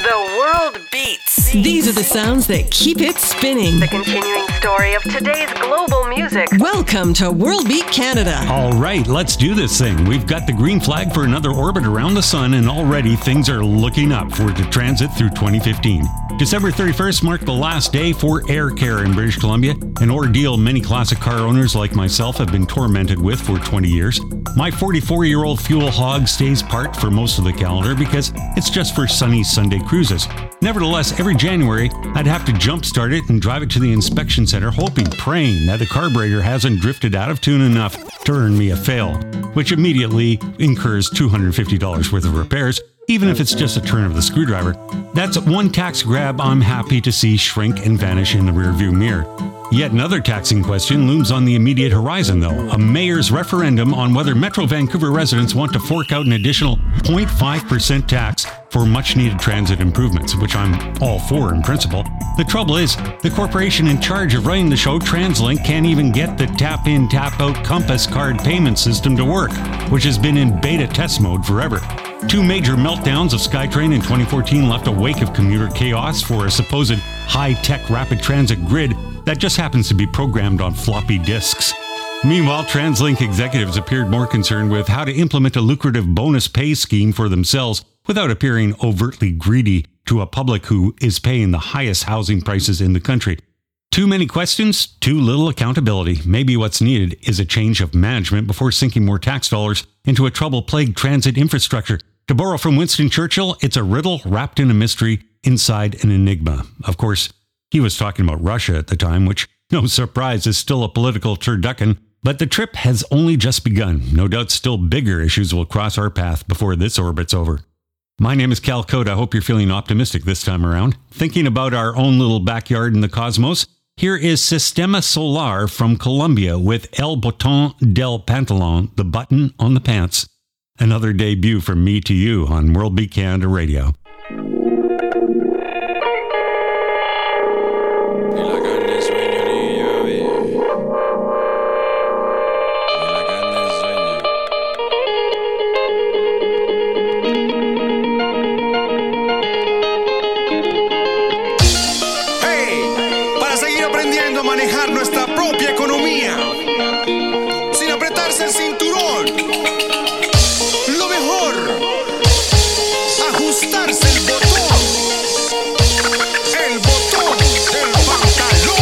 The world beats. These are the sounds that keep it spinning. The continuing story of today's global music. Welcome to World Beat Canada. All right, let's do this thing. We've got the green flag for another orbit around the sun, and already things are looking up for it to transit through 2015. December 31st marked the last day for AirCare in British Columbia, an ordeal many classic car owners like myself have been tormented with for 20 years. My 44-year-old fuel hog stays parked for most of the calendar because it's just for sunny Sunday cruises. Nevertheless, every January, I'd have to jump-start it and drive it to the inspection center, praying that the carburetor hasn't drifted out of tune enough to earn me a fail, which immediately incurs $250 worth of repairs, even if it's just a turn of the screwdriver. That's one tax grab I'm happy to see shrink and vanish in the rearview mirror. Yet another taxing question looms on the immediate horizon, though. A mayor's referendum on whether Metro Vancouver residents want to fork out an additional 0.5% tax for much-needed transit improvements, which I'm all for in principle. The trouble is, the corporation in charge of running the show, TransLink, can't even get the tap-in, tap-out Compass card payment system to work, which has been in beta test mode forever. Two major meltdowns of SkyTrain in 2014 left a wake of commuter chaos for a supposed high-tech rapid transit grid that just happens to be programmed on floppy disks. Meanwhile, TransLink executives appeared more concerned with how to implement a lucrative bonus pay scheme for themselves without appearing overtly greedy to a public who is paying the highest housing prices in the country. Too many questions, too little accountability. Maybe what's needed is a change of management before sinking more tax dollars into a trouble-plagued transit infrastructure. To borrow from Winston Churchill, it's a riddle wrapped in a mystery inside an enigma. Of course, he was talking about Russia at the time, which, no surprise, is still a political turducken. But the trip has only just begun. No doubt still bigger issues will cross our path before this orbit's over. My name is Cal Code. I hope you're feeling optimistic this time around. Thinking about our own little backyard in the cosmos, here is Sistema Solar from Colombia with El Botón del Pantalón, the button on the pants. Another debut from me to you on World Beat Canada Radio. Manejar nuestra propia economía sin apretarse el cinturón. Lo mejor, ajustarse el botón del pantalón.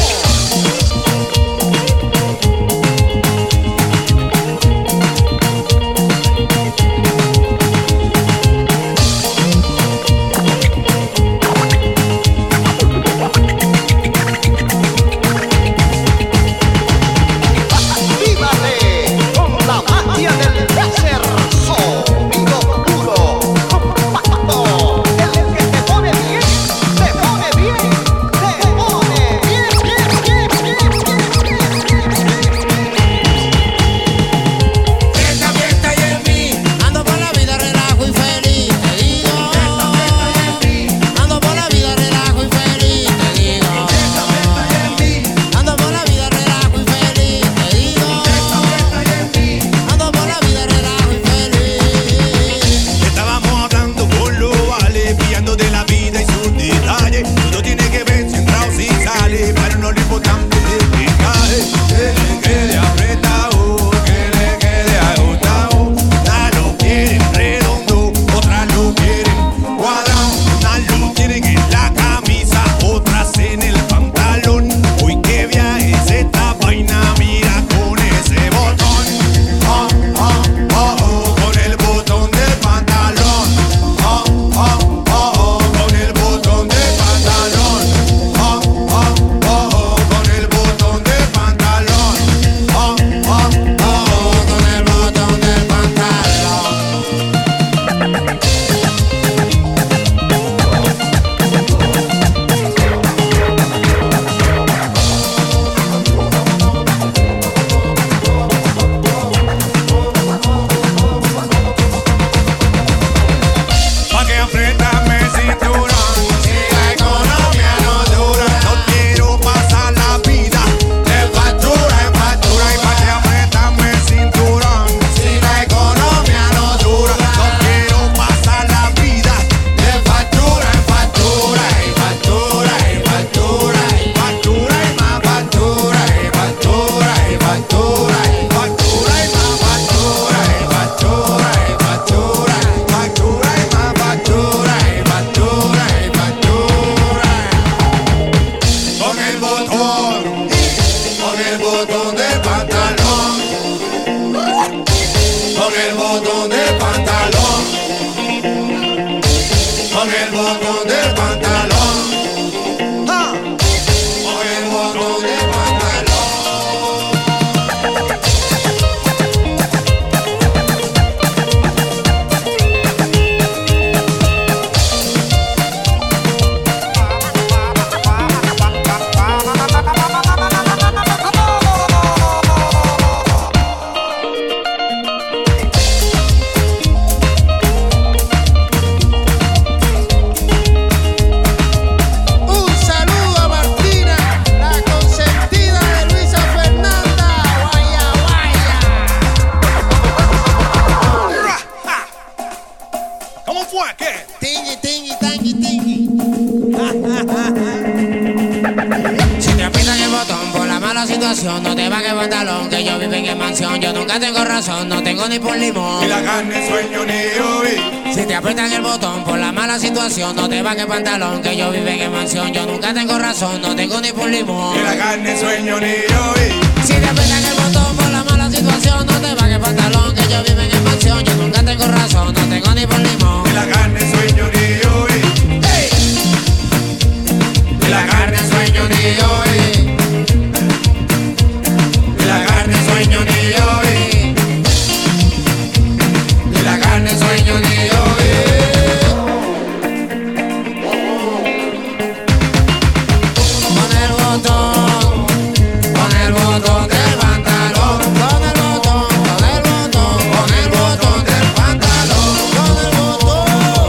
con el botón del pantalón. Ah, con el botón del pantalón. No te bajes pantalón, que yo vivo en mansión. Yo nunca tengo razón, no tengo ni por limón. Ni la carne, sueño, ni hoy. Si te aprietan el botón por la mala situación, no te bajes pantalón, que yo vivo en mansión. Yo nunca tengo razón, no tengo ni por limón. Ni la carne, sueño, ni hoy. Si te aprietan el botón por la mala situación, no te bajes pantalón, que yo vivo en mansión. Yo nunca tengo razón, no tengo ni por limón. Ni la carne, sueño, ni hoy. Hey. Ni la carne, sueño, ni hoy. La carne, sueño, ni hoy. Ni la carne, sueño, ni hoy. Con el botón del pantalón. Con el botón del pantalón. Con el botón del pantalón. Con el botón.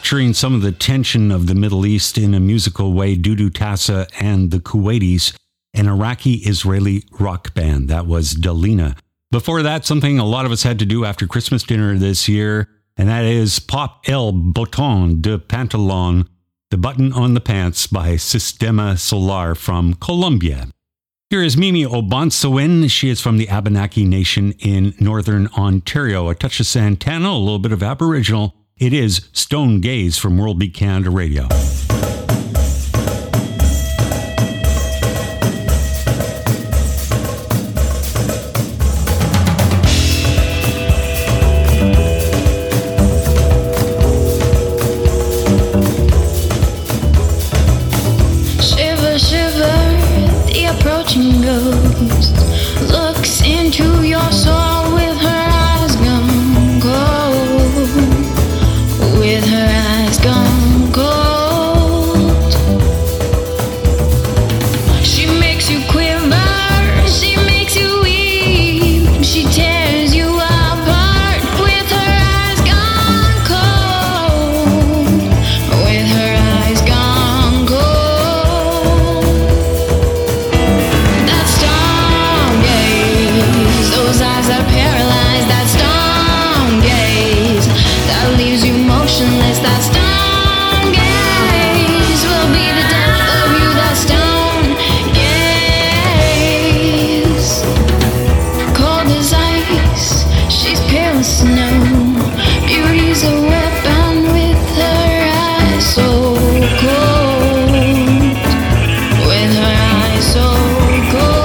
capturing some of the tension of the Middle East in a musical way, Dudu Tassa and the Kuwaitis, an Iraqi-Israeli rock band. That was Dalina. Before that, something a lot of us had to do after Christmas dinner this year, and that is Pop El Botón de Pantalón, The Button on the Pants by Sistema Solar from Colombia. Here is Mimi Obansawin. She is from the Abenaki Nation in northern Ontario. A touch of Santana, a little bit of Aboriginal. It is Stone Gaze from World Beat Canada Radio. Ghost looks into your soul with her eyes gone cold, with her eyes gone cold. She makes you quiver, she makes you weep, she tears you apart with her eyes gone cold, with her eyes gone cold. Those eyes are paralyzed, that stone gaze that leaves you motionless, that stone gaze will be the death of you, that stone gaze. Cold as ice, she's pale as snow, beauty's a weapon with her eyes so cold, with her eyes so cold.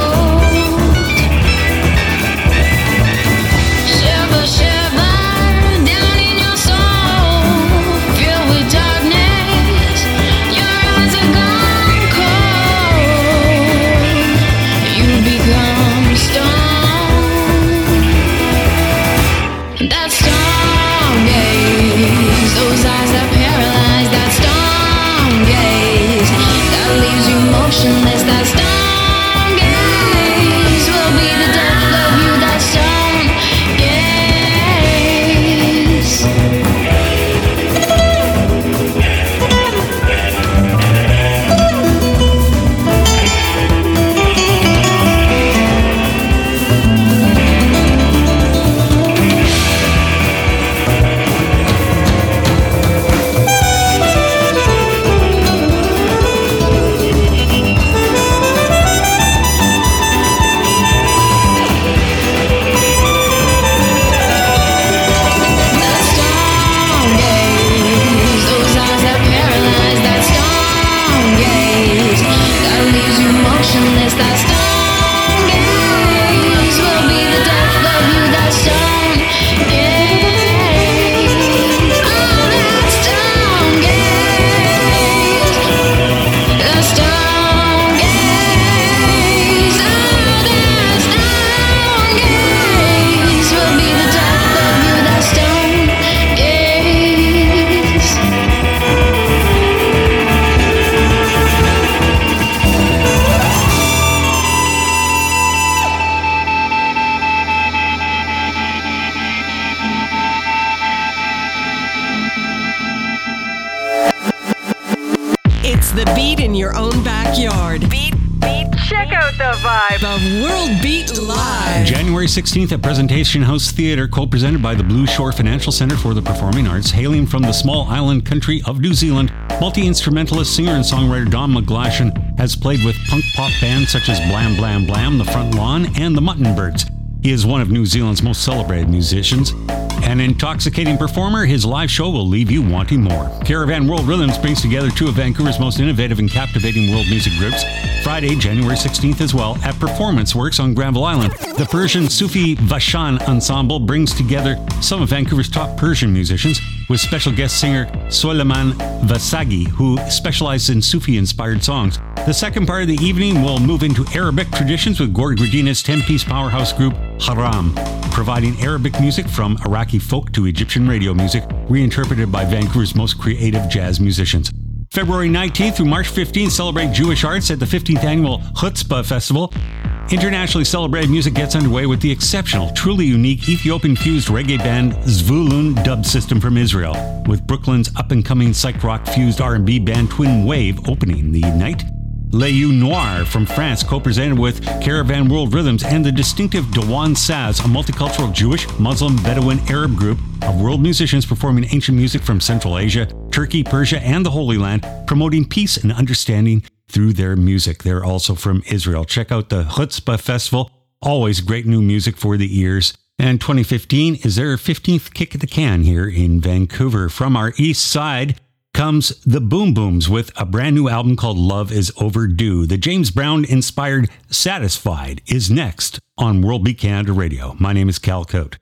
That stone gaze, those eyes are paralyzed, that stone gaze that leaves you motionless, that stone gaze will be the death of you, that stone The beat in your own backyard. Beat. Check out the vibe. The World Beat Live. January 16th at Presentation House Theatre, co-presented by the Blue Shore Financial Centre for the Performing Arts, hailing from the small island country of New Zealand. Multi-instrumentalist, singer and songwriter Don McGlashan has played with punk pop bands such as Blam Blam Blam, The Front Lawn, and the Mutton Birds. He is one of New Zealand's most celebrated musicians. An intoxicating performer, his live show will leave you wanting more. Caravan World Rhythms brings together two of Vancouver's most innovative and captivating world music groups, Friday, January 16th as well, at Performance Works on Granville Island. The Persian Sufi Vashan Ensemble brings together some of Vancouver's top Persian musicians, with special guest singer Soleiman Vasagi, who specializes in Sufi-inspired songs. The second part of the evening will move into Arabic traditions with Gord Gradina's 10-piece powerhouse group Haram, providing Arabic music from Iraqi folk to Egyptian radio music, reinterpreted by Vancouver's most creative jazz musicians. February 19th through March 15th, celebrate Jewish arts at the 15th Annual Chutzpah Festival. Internationally celebrated music gets underway with the exceptional, truly unique Ethiopian-fused reggae band Zvulun dub system from Israel, with Brooklyn's up-and-coming psych rock-fused R&B band Twin Wave opening the night. Les Yeux Noirs from France co-presented with Caravan World Rhythms and the distinctive Dewan Saz, a multicultural Jewish, Muslim, Bedouin, Arab group of world musicians performing ancient music from Central Asia, Turkey, Persia, and the Holy Land, promoting peace and understanding through their music. They're also from Israel. Check out the Chutzpah Festival. Always great new music for the ears. And 2015 is their 15th kick at the can here in Vancouver. From our east side comes the Boom Booms with a brand new album called Love is Overdue. The James Brown-inspired Satisfied is next on World Beat Canada Radio. My name is Cal Cote.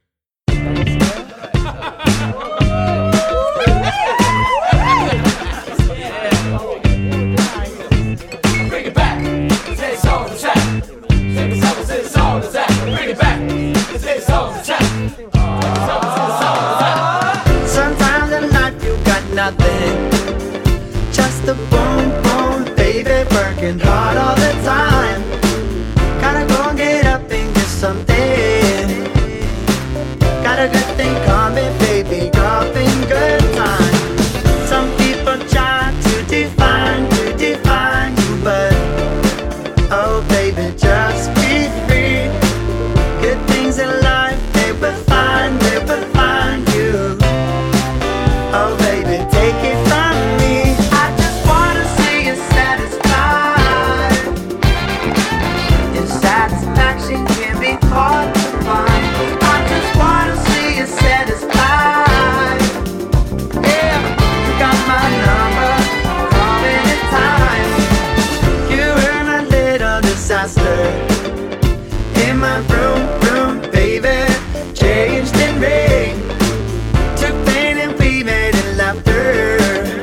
Sometimes in life you got nothing, just a boom boom, baby, working hard all the time. Gotta go and get up and get something. Got a good thing coming, baby, dropping good time. Some people try to define you, but oh baby, just be free. Good things in life, they will find you. Oh baby, take it from me. I just wanna see you satisfied. Your satisfaction can be hard to find. I just wanna see you satisfied. Yeah, you got my number, call anytime. You were a little disaster in my room, baby. Changed in rain, took pain and we made it laughter.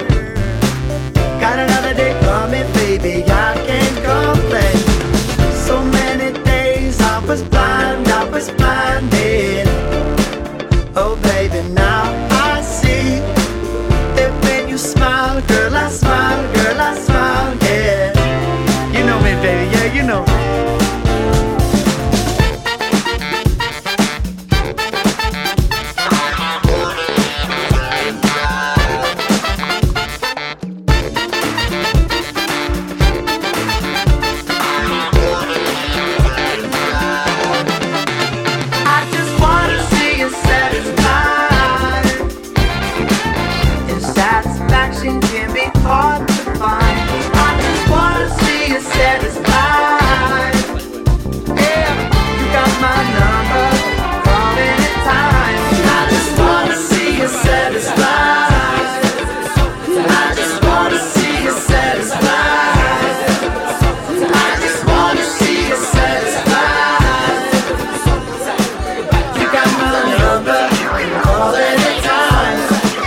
Got another day coming, baby, I can't complain. So many days I was blinded. Oh baby, now I see that when you smile, girl, I smile, yeah. You know me, baby, yeah, you know me. Can be hard to find. I just wanna see you satisfied. Yeah, you got my number, call anytime. I just wanna see you satisfied. I just wanna see you satisfied. I just wanna see you satisfied. You got my number, call anytime.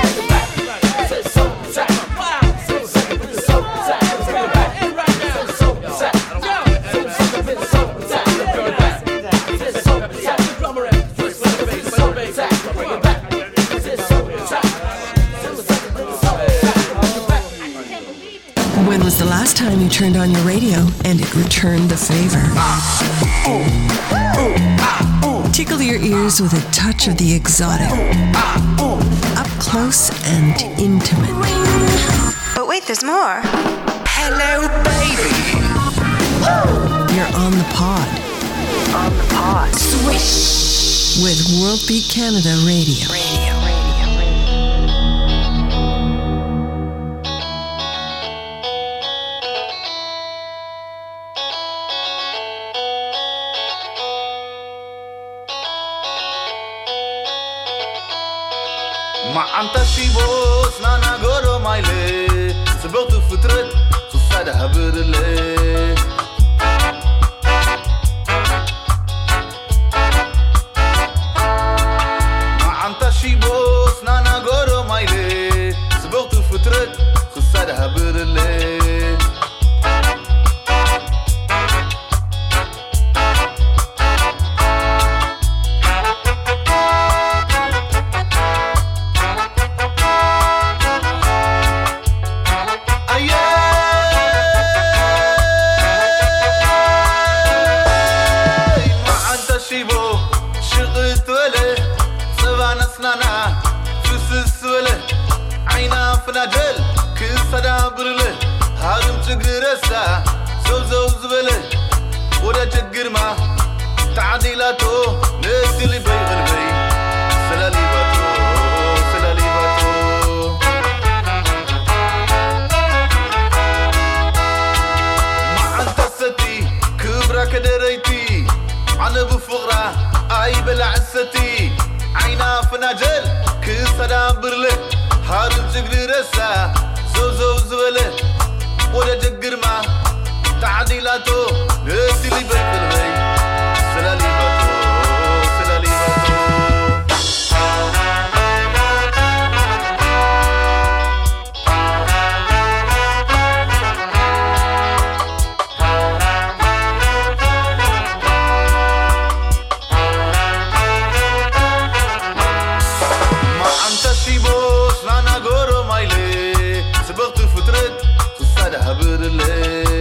When was the last time you turned on your radio and it returned the favor? Tickle your ears with a touch of the exotic. Up close and intimate. But wait, there's more. Hello, baby. You're on the pod. On the pod. Swish. With World Beat Canada Radio. ما عم تشيبوس نانا غورو مايلي سبوتو فترت خصادها برلي ما عم تشيبوس نانا غورو مايلي سبوتو فترت خصادها برلي ብርለ ሃርም ችግሪ ረሳ ዘውዘው ዝበለ ወደ ችግርማ تعديلاته نسلي بيغلبي سلاليباتو سلاليباتو مع انت ستي كبرى كدريتي انا بفغرة اي بلعستي عينا فناجل كسدا برله هارم تجري رسا زوزو زبله ولا جقر ما تعديلاته نسلي بيغلبي سلاليباتو سلاليباتو ما انت شيبوس نانا غورو مايلي سبقت فترت خصادها برلي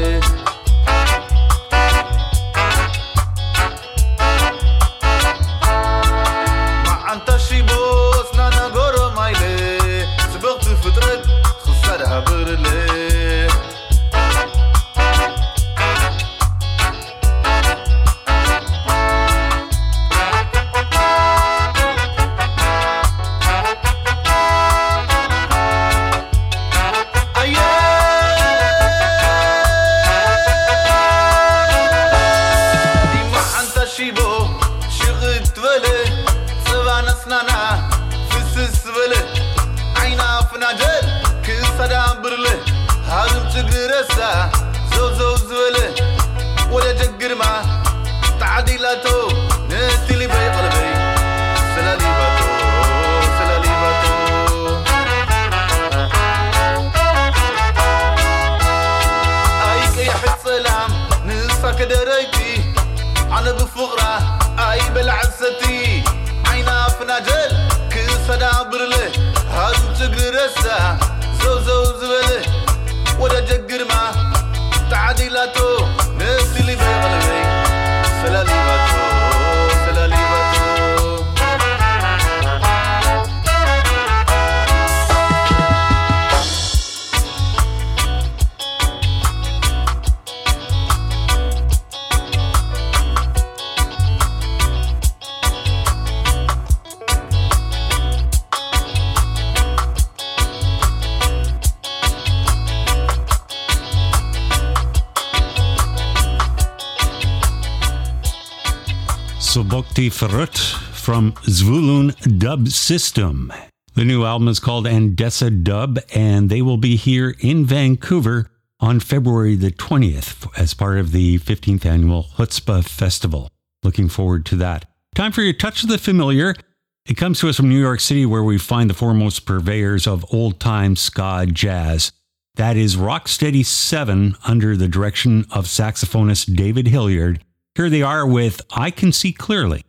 Sobokti Farut from Zvulun Dub System. The new album is called Andessa Dub, and they will be here in Vancouver on February the 20th as part of the 15th annual Chutzpah Festival. Looking forward to that. Time for your Touch of the Familiar. It comes to us from New York City, where we find the foremost purveyors of old-time ska jazz. That is Rocksteady 7 under the direction of saxophonist David Hilliard. Here they are with I Can See Clearly.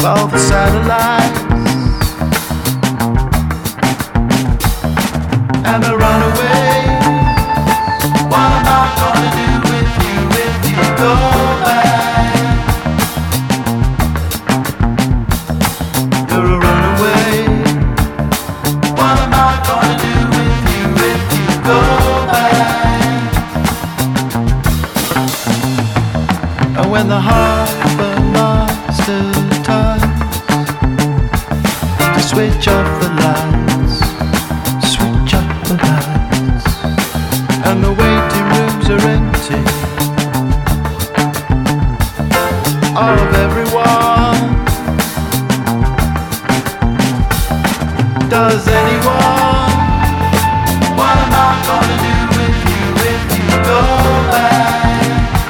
all the satellites and the runaways. What am I gonna do with you if you go back? You're a runaway. What am I gonna do with you if you go back? And when the harbor master turns to switch off the lights, switch off the lights, and the waiting rooms are empty of everyone. Does anyone? What am I gonna do with you if you go back?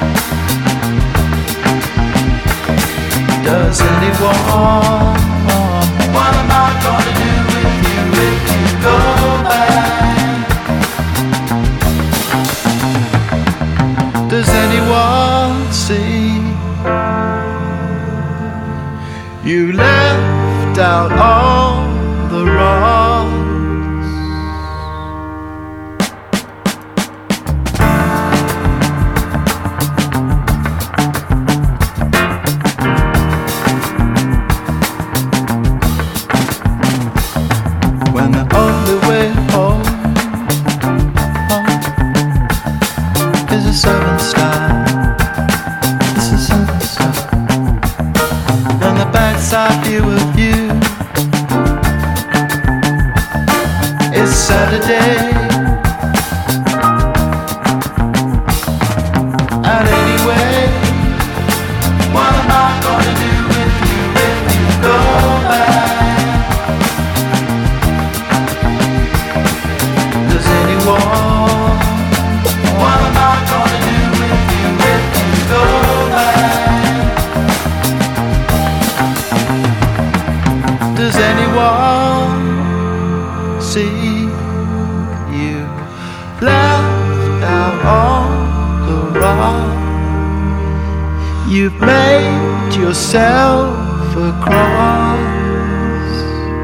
Does anyone? What am I gonna do with you if you go back? Does anyone see? You left out all the wrongs. When the only way home is a 7-star, it's a 7-star, and the bad side view of you is Saturday. And anyway, what am I gonna do with you if you go back? Does anyone? What am I gonna do with you if you go back? Does anyone see? You left out all the wrong. You've made yourself a cross.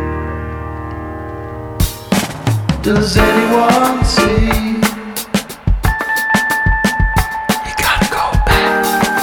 Does anyone see? You gotta go back.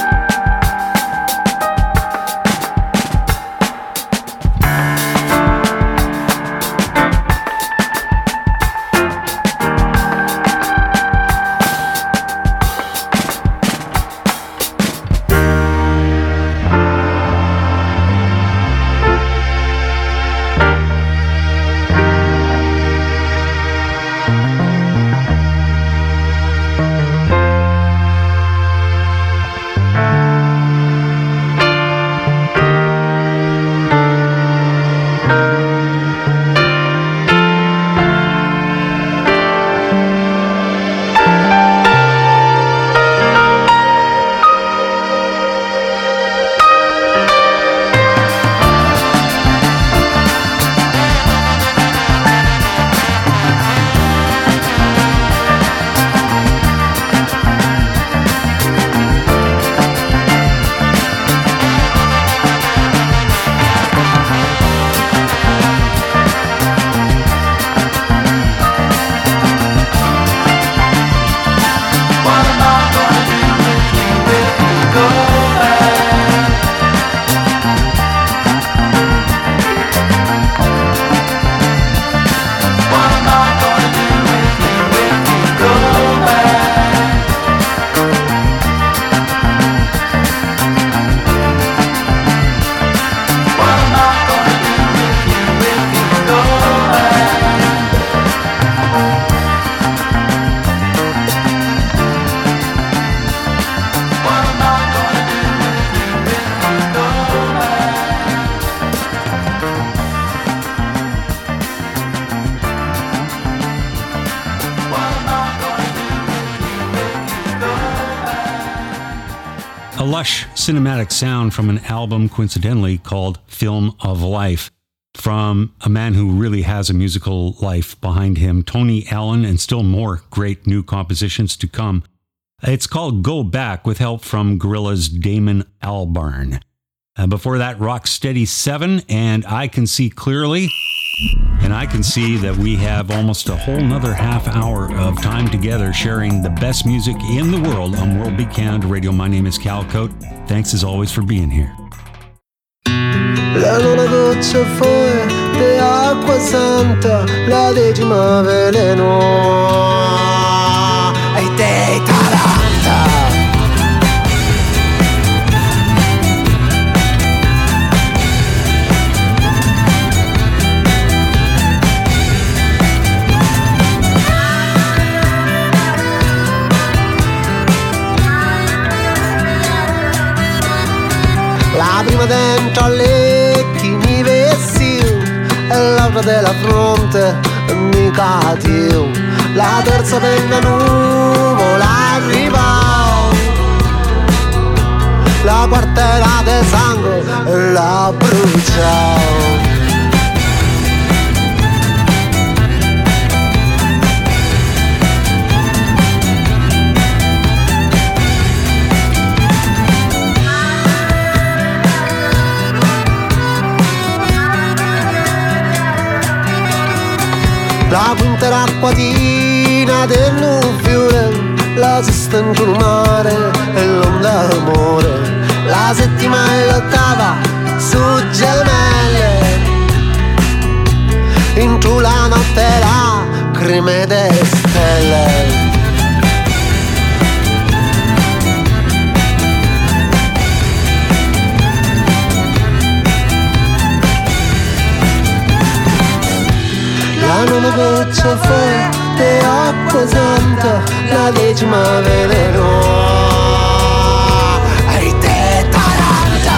lush cinematic sound from an album coincidentally called Film of Life, from a man who really has a musical life behind him, Tony Allen, and still more great new compositions to come. It's called Go Back, with help from Gorillaz' Damon Albarn. Before that, Rocksteady 7 and I Can See Clearly. And I can see that we have almost a whole nother half hour of time together sharing the best music in the world on World Beat Canada Radio. My name is Cal Cote. Thanks as always for being here. La nona goccia fuori di acqua santa, la decima veleno e te taranta. La prima dentro all'ecchi mi vestiu e l'altra della fronte mi catiu. La terza penna nuvola arrivò, la quarta era de sangue e la bruciò. La quinta era acquatina del fiore, la sesta in un mare e l'onda d'amore. La settima e l'ottava su gemelle, in giù la notte lacrime de stelle. La nona goccia fuori di acqua santa, la decima veleno e te taranta.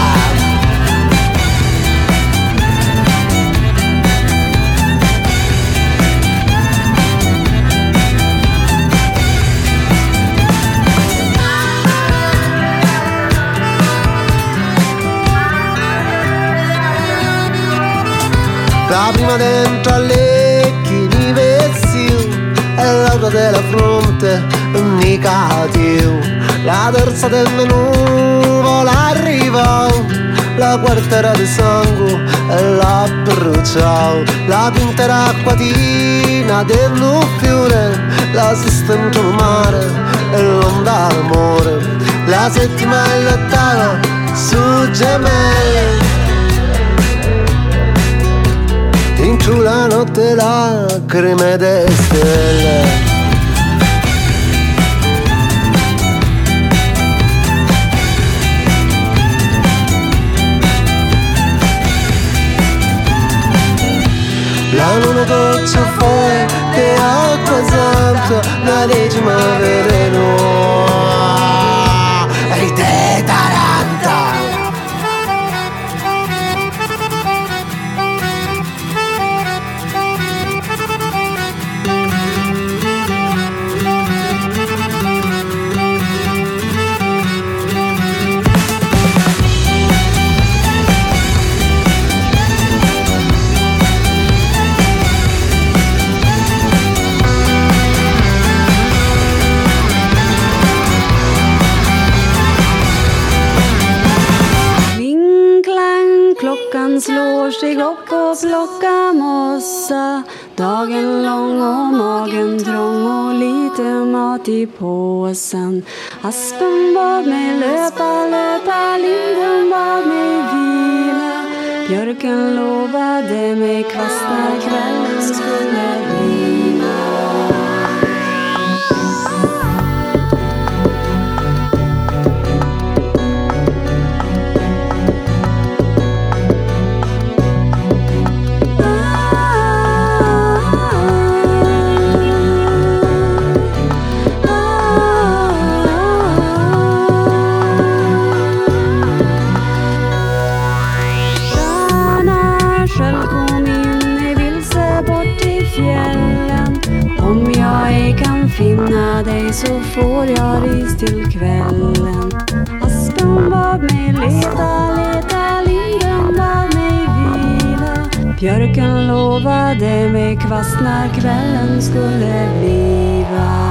La prima dentro all'ecchi mi vestiu e l'altra della fronte mi catiu. La terza della nuvola arrivò, la quarta era di sangue e la bruciò. La quinta era acquatina del fiore, la sesta in un mare e l'onda d'amore. La settima e l'ottava su gemelle, in giù la notte lacrime de stelle. La nona goccia fuori di acqua santa, la decima veleno e te taranta. Klockan slår sig upp och plockar mossa. Dagen lång och magen trång och lite mat i påsen. Aspen bad mig löpa, löpa, linden bad mig vila. Björken lovade mig kvast när kvällen skulle bliva. Om jag ej kan finna dig så får jag ris till kvällen. Aspen bad mig leta, leta, linden bad mig vila. Björken lovade mig kvast när kvällen skulle bliva.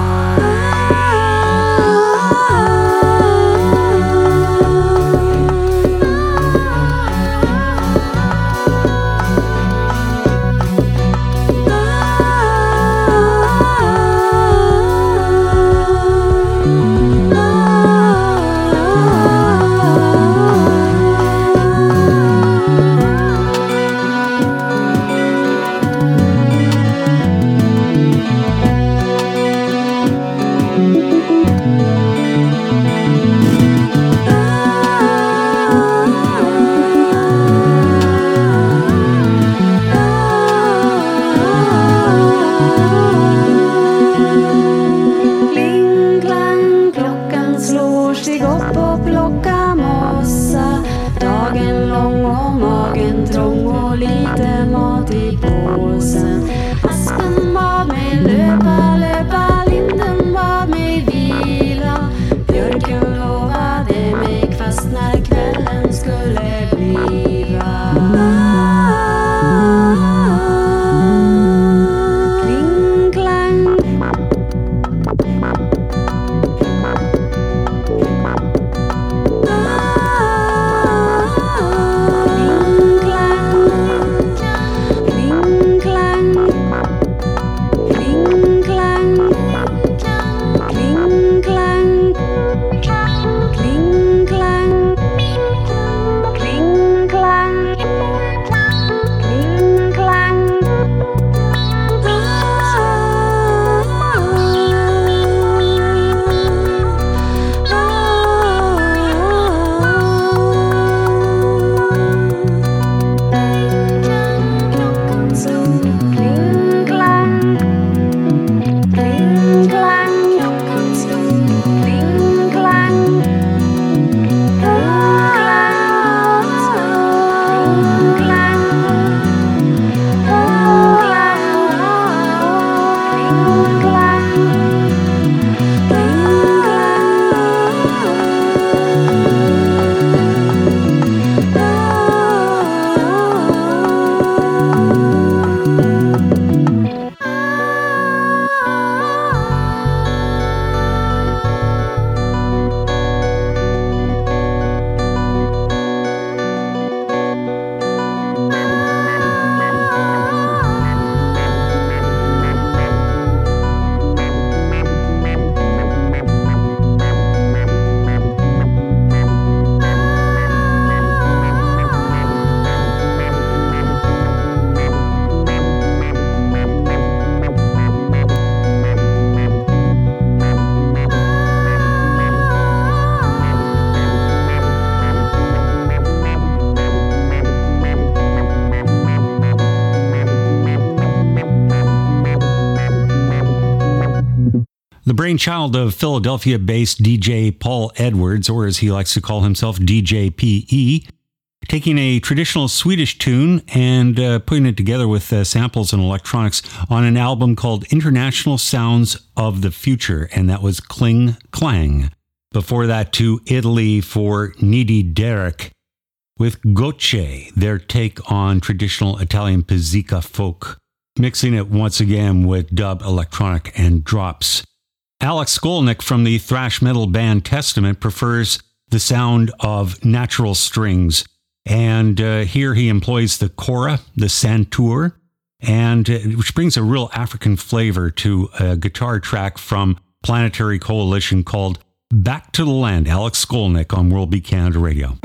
brainchild of Philadelphia-based DJ Paul Edwards, or as he likes to call himself, DJ PE, taking a traditional Swedish tune and putting it together with samples and electronics on an album called International Sounds of the Future, and that was Kling Klang. Before that, to Italy for Needy Derek with Gocce, their take on traditional Italian pizzica folk, mixing it once again with dub, electronic, and drops. Alex Skolnick from the thrash metal band Testament prefers the sound of natural strings, and here he employs the kora, the santur, and which brings a real African flavor to a guitar track from Planetary Coalition called Back to the Land. Alex Skolnick on World Beat Canada Radio.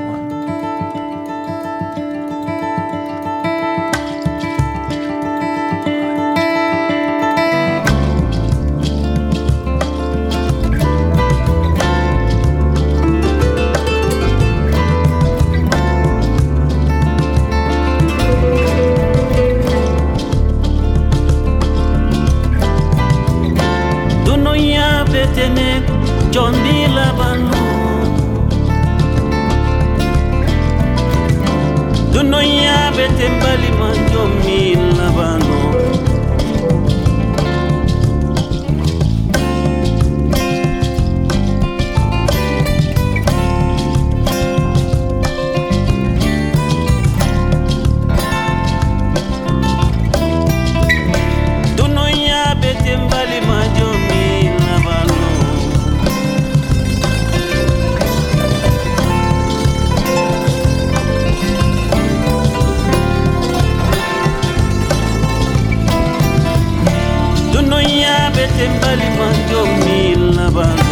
John B. Labano Duno ya bete mbali manjo mi Labano Duno ya bete mbali manjo mi Labano Tembali manjo mi Labano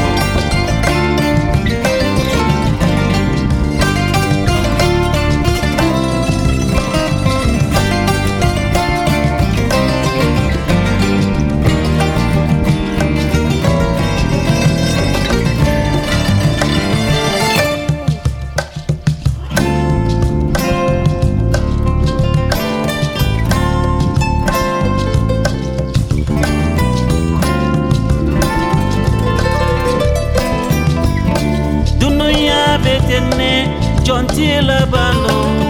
John T. Labano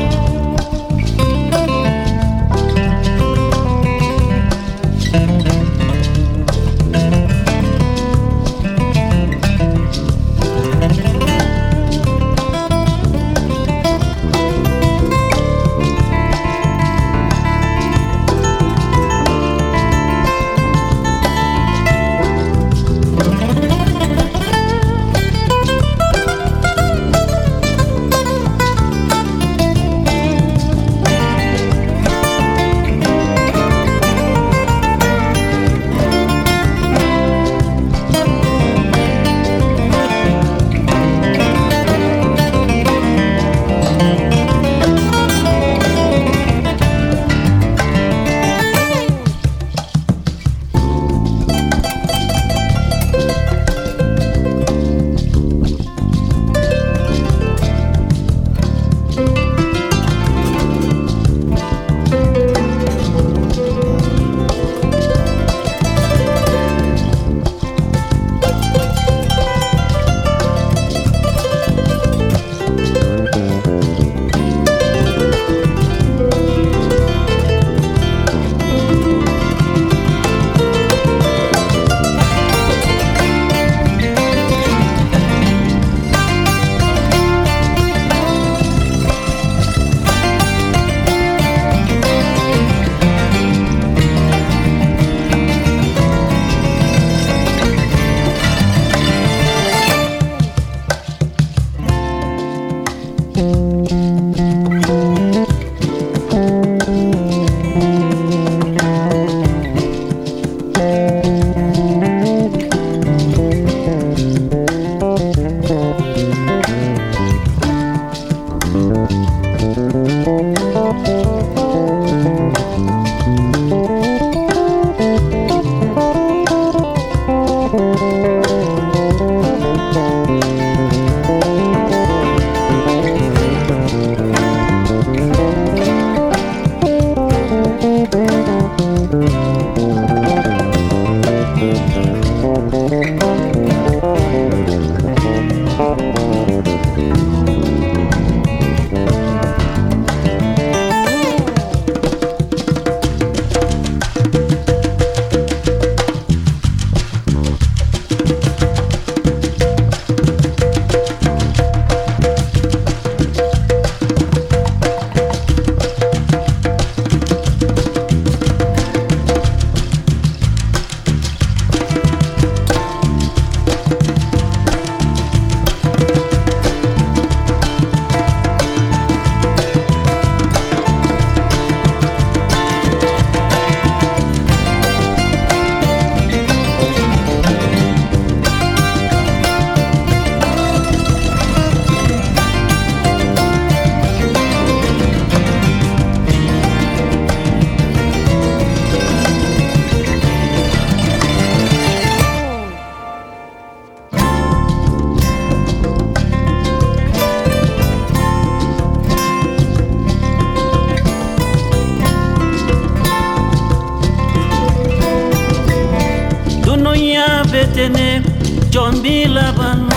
Jombi labano.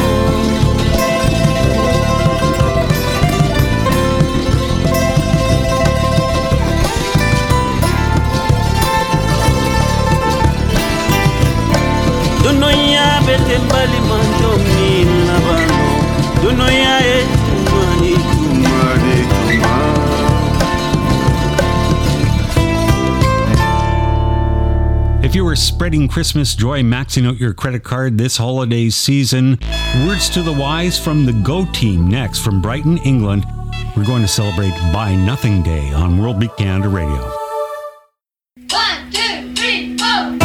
Dunoya betembali manjomi labano. Dunoya etumani tumani tumani. If you are spreading Christmas joy, maxing out your credit card this holiday season, words to the wise from the Go Team next from Brighton, England. We're going to celebrate Buy Nothing Day on World Beat Canada Radio. 1, 2, 3, 4.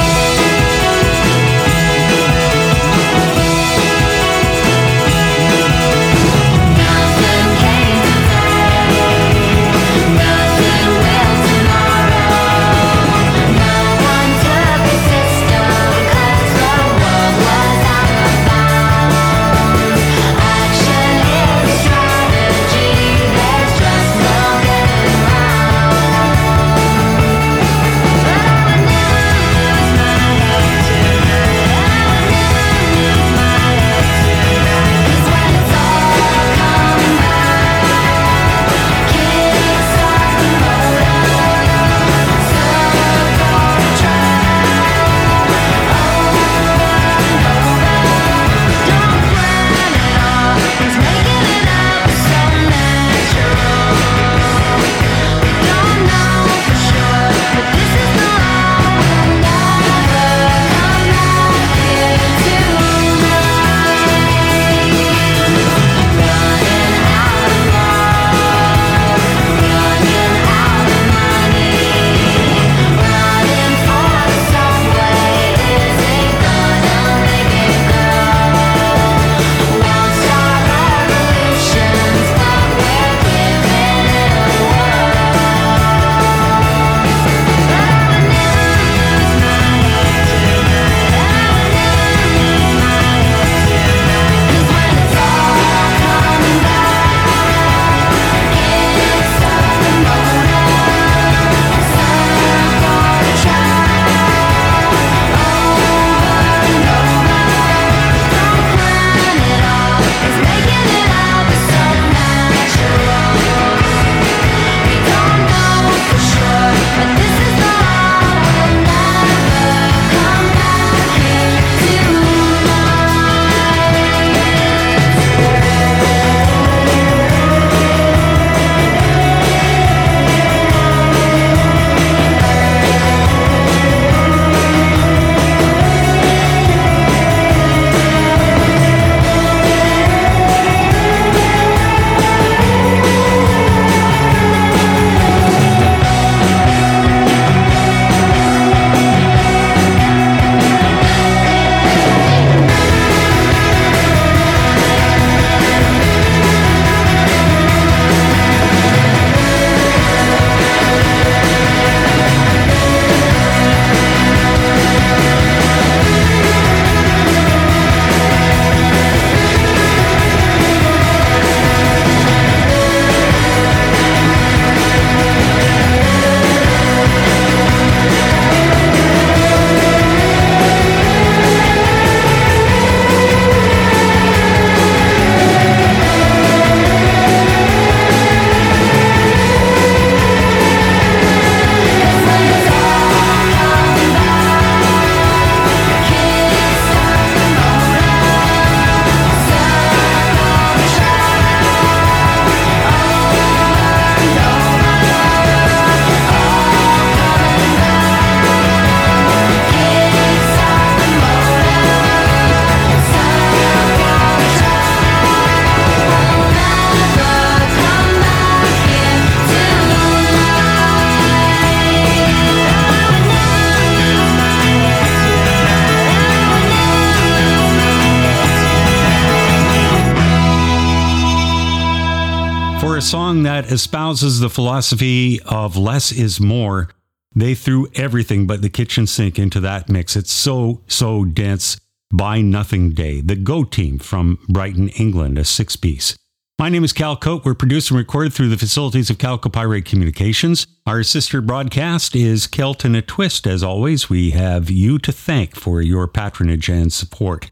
a song that espouses the philosophy of less is more. They threw everything but the kitchen sink into that mix. It's so dense. Buy Nothing Day, the Go Team from Brighton, England, a 6-piece. My name is Cal Cote. We're produced and recorded through the facilities of Calco Pirate Communications. Our sister broadcast is Kelton A Twist. As always, we have you to thank for your patronage and support.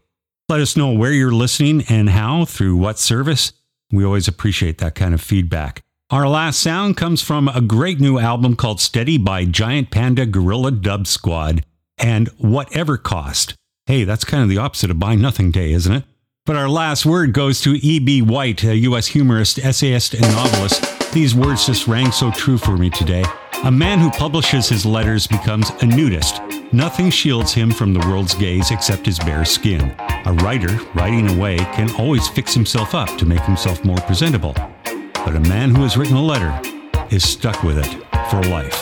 Let us know where you're listening and how, through what service. We always appreciate that kind of feedback. Our last sound comes from a great new album called Steady by Giant Panda Gorilla Dub Squad and Whatever Cost. Hey, that's kind of the opposite of Buy Nothing Day, isn't it? But our last word goes to E.B. White, a U.S. humorist, essayist, and novelist. These words just rang so true for me today. A man who publishes his letters becomes a nudist. Nothing shields him from the world's gaze except his bare skin. A writer, writing away, can always fix himself up to make himself more presentable. But a man who has written a letter is stuck with it for life.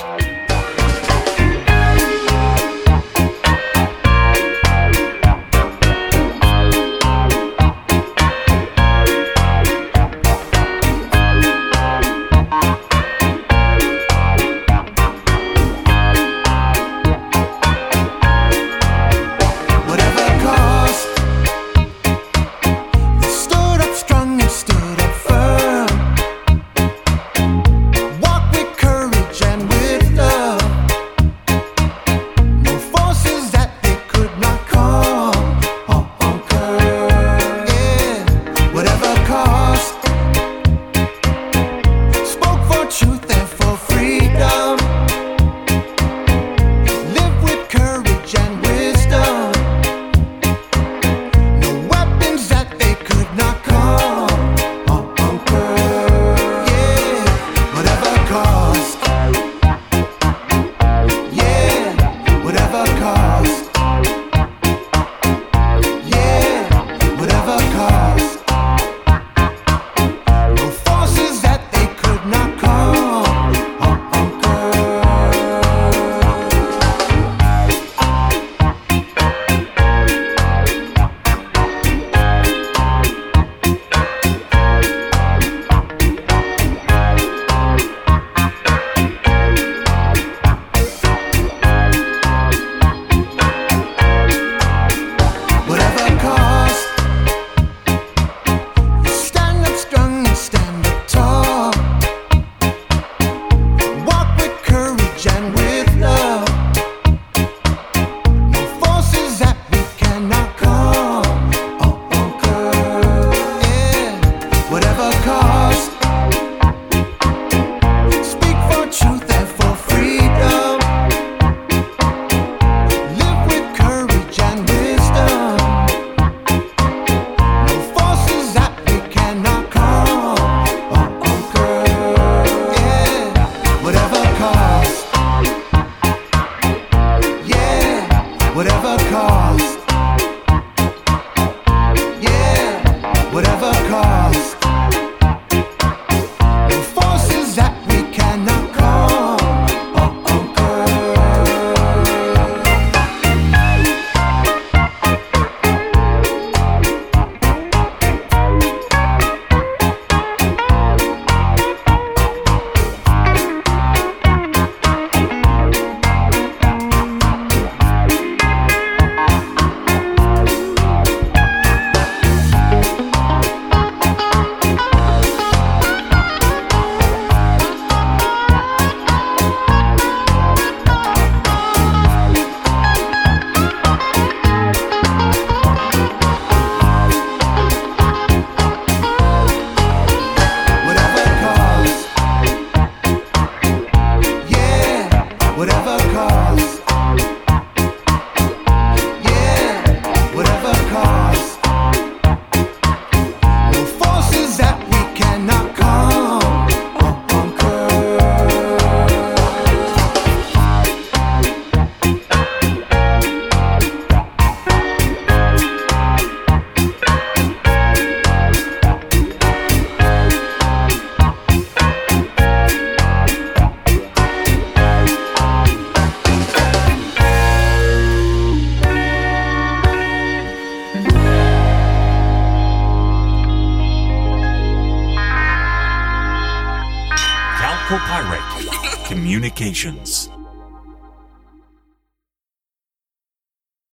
Communications.